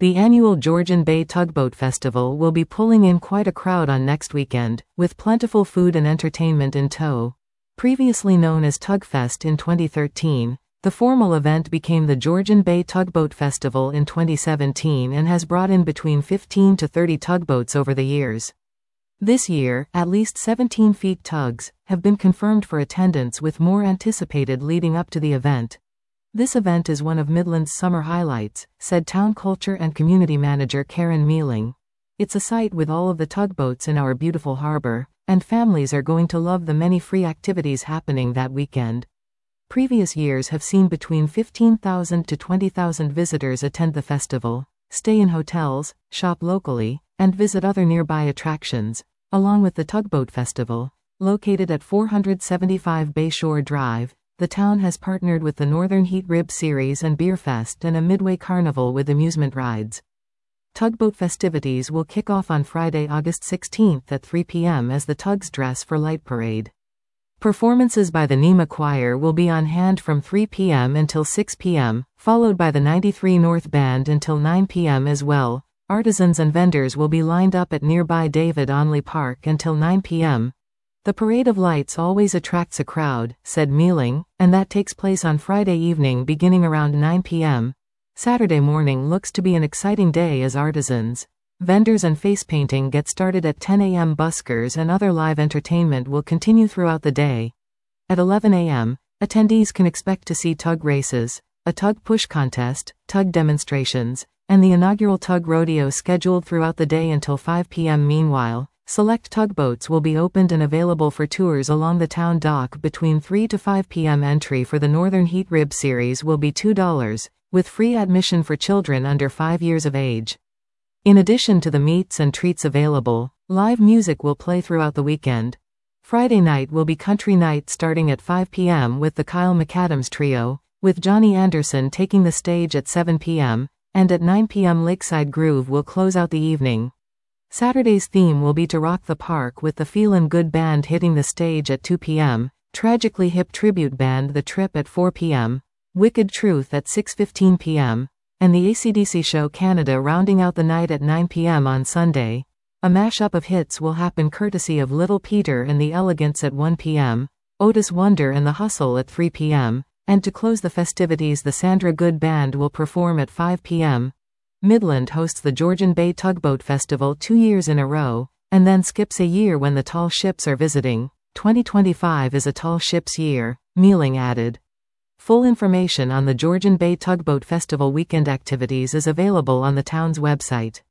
The annual Georgian Bay Tugboat Festival will be pulling in quite a crowd on next weekend, with plentiful food and entertainment in tow. Previously known as Tugfest in 2013, the formal event became the Georgian Bay Tugboat Festival in 2017 and has brought in between 15 to 30 tugboats over the years. This year, at least 17 feet tugs have been confirmed for attendance, with more anticipated leading up to the event. This event is one of Midland's summer highlights, said Town Culture and Community Manager Karen Mealing. It's a sight with all of the tugboats in our beautiful harbor, and families are going to love the many free activities happening that weekend. Previous years have seen between 15,000 to 20,000 visitors attend the festival, stay in hotels, shop locally, and visit other nearby attractions, along with the Tugboat Festival. Located at 475 Bayshore Drive, the town has partnered with the Northern Heat Rib Series and Beer Fest and a Midway Carnival with amusement rides. Tugboat festivities will kick off on Friday, August 16th at 3 p.m. as the tugs dress for light parade. Performances by the Nema Choir will be on hand from 3 p.m. until 6 p.m., followed by the 93 North Band until 9 p.m. as well. Artisans and vendors will be lined up at nearby David Onley Park until 9 p.m. The Parade of Lights always attracts a crowd, said Mealing, and that takes place on Friday evening beginning around 9 p.m. Saturday morning looks to be an exciting day as artisans, vendors and face painting get started at 10 a.m. Buskers and other live entertainment will continue throughout the day. At 11 a.m., attendees can expect to see tug races, a tug push contest, tug demonstrations, and the inaugural tug rodeo scheduled throughout the day until 5 p.m. Meanwhile, select tugboats will be opened and available for tours along the town dock between 3 to 5 p.m. Entry for the Northern Heat Rib Series will be $2, with free admission for children under 5 years of age. In addition to the meats and treats available, live music will play throughout the weekend. Friday night will be country night starting at 5 p.m. with the Kyle McAdams Trio, with Johnny Anderson taking the stage at 7 p.m., and at 9 p.m. Lakeside Groove will close out the evening. Saturday's theme will be To Rock the Park, with the Feelin' Good Band hitting the stage at 2 p.m., Tragically Hip Tribute Band The Trip at 4 p.m., Wicked Truth at 6:15 p.m., and the AC/DC Show Canada rounding out the night at 9 p.m. on Sunday. A mashup of hits will happen courtesy of Little Peter and the Elegants at 1 p.m., Otis Wonder and the Hustle at 3 p.m., and to close the festivities the Sandra Good Band will perform at 5 p.m. Midland hosts the Georgian Bay Tugboat Festival 2 years in a row, and then skips a year when the tall ships are visiting. 2025 is a tall ships year, Mealing added. Full information on the Georgian Bay Tugboat Festival weekend activities is available on the town's website.